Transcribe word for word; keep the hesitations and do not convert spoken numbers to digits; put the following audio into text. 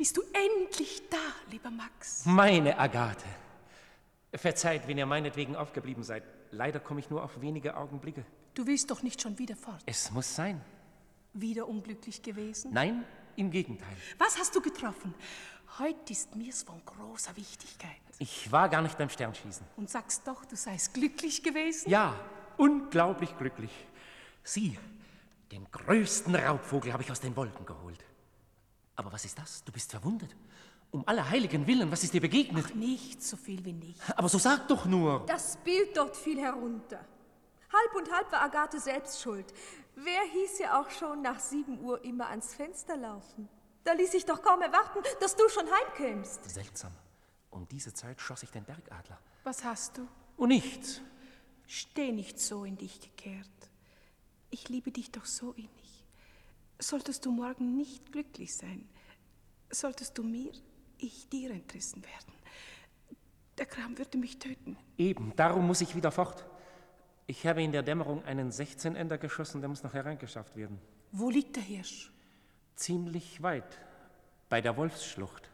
bist du endlich da, lieber Max. Meine Agathe. Verzeiht, wenn ihr meinetwegen aufgeblieben seid. Leider komme ich nur auf wenige Augenblicke. Du willst doch nicht schon wieder fort. Es muss sein. Wieder unglücklich gewesen? Nein, im Gegenteil. Was hast du getroffen? Heute ist mir's von großer Wichtigkeit. Ich war gar nicht beim Sternschießen. Und sagst doch, du seist glücklich gewesen? Ja, unglaublich glücklich. Sieh, den größten Raubvogel habe ich aus den Wolken geholt. Aber was ist das? Du bist verwundet. Um aller heiligen Willen, was ist dir begegnet? Ach, nicht so viel wie nicht. Aber so sag doch nur. Das Bild dort fiel herunter. Halb und halb war Agathe selbst schuld. Wer hieß ja auch schon nach sieben Uhr immer ans Fenster laufen? Da ließ ich doch kaum erwarten, dass du schon heimkämst. Seltsam. Um diese Zeit schoss ich den Bergadler. Was hast du? Oh, nichts. Steh nicht so in dich gekehrt. Ich liebe dich doch so innig. Solltest du morgen nicht glücklich sein, solltest du mir, ich dir entrissen werden. Der Kram würde mich töten. Eben, darum muss ich wieder fort. Ich habe in der Dämmerung einen sechzehnender geschossen, der muss noch hereingeschafft werden. Wo liegt der Hirsch? Ziemlich weit, bei der Wolfsschlucht.